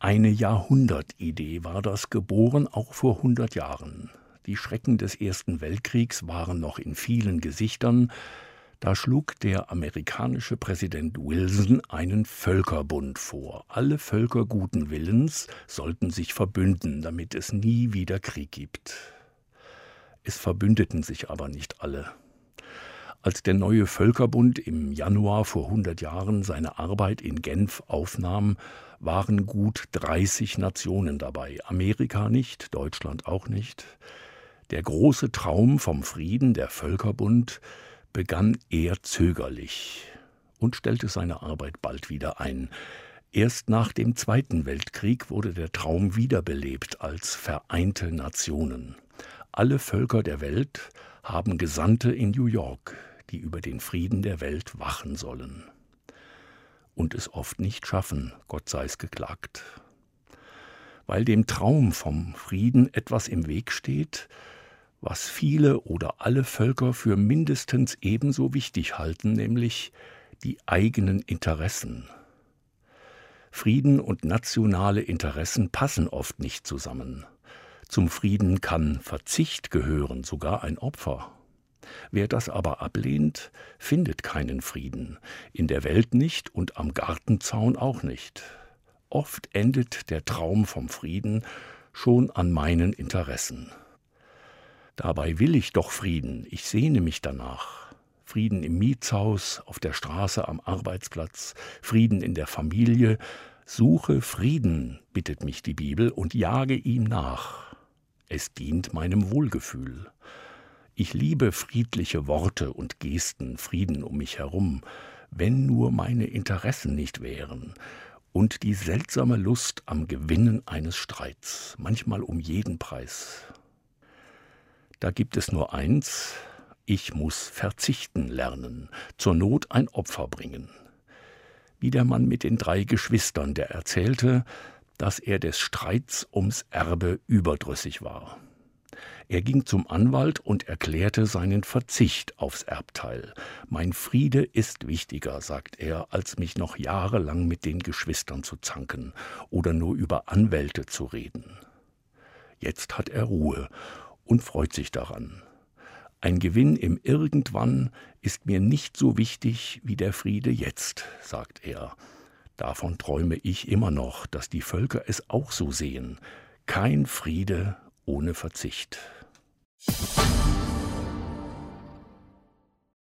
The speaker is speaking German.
Eine Jahrhundertidee war das, geboren auch vor 100 Jahren. Die Schrecken des Ersten Weltkriegs waren noch in vielen Gesichtern. Da schlug der amerikanische Präsident Wilson einen Völkerbund vor. Alle Völker guten Willens sollten sich verbünden, damit es nie wieder Krieg gibt. Es verbündeten sich aber nicht alle. Als der neue Völkerbund im Januar vor 100 Jahren seine Arbeit in Genf aufnahm, waren gut 30 Nationen dabei. Amerika nicht, Deutschland auch nicht. Der große Traum vom Frieden, der Völkerbund, begann eher zögerlich und stellte seine Arbeit bald wieder ein. Erst nach dem Zweiten Weltkrieg wurde der Traum wiederbelebt als Vereinte Nationen. Alle Völker der Welt haben Gesandte in New York, die über den Frieden der Welt wachen sollen. Und es oft nicht schaffen, Gott sei's geklagt. Weil dem Traum vom Frieden etwas im Weg steht, was viele oder alle Völker für mindestens ebenso wichtig halten, nämlich die eigenen Interessen. Frieden und nationale Interessen passen oft nicht zusammen. Zum Frieden kann Verzicht gehören, sogar ein Opfer. Wer das aber ablehnt, findet keinen Frieden, in der Welt nicht und am Gartenzaun auch nicht. Oft endet der Traum vom Frieden schon an meinen Interessen. Dabei will ich doch Frieden, ich sehne mich danach. Frieden im Mietshaus, auf der Straße, am Arbeitsplatz, Frieden in der Familie. Suche Frieden, bittet mich die Bibel, und jage ihm nach. Es dient meinem Wohlgefühl. Ich liebe friedliche Worte und Gesten, Frieden um mich herum, wenn nur meine Interessen nicht wären. Und die seltsame Lust am Gewinnen eines Streits, manchmal um jeden Preis. Da gibt es nur eins: ich muss verzichten lernen, zur Not ein Opfer bringen. Wie der Mann mit den 3 Geschwistern, der erzählte, dass er des Streits ums Erbe überdrüssig war. Er ging zum Anwalt und erklärte seinen Verzicht aufs Erbteil. Mein Friede ist wichtiger, sagt er, als mich noch jahrelang mit den Geschwistern zu zanken oder nur über Anwälte zu reden. Jetzt hat er Ruhe und freut sich daran. Ein Gewinn im Irgendwann ist mir nicht so wichtig wie der Friede jetzt, sagt er. Davon träume ich immer noch, dass die Völker es auch so sehen. Kein Friede ohne Verzicht.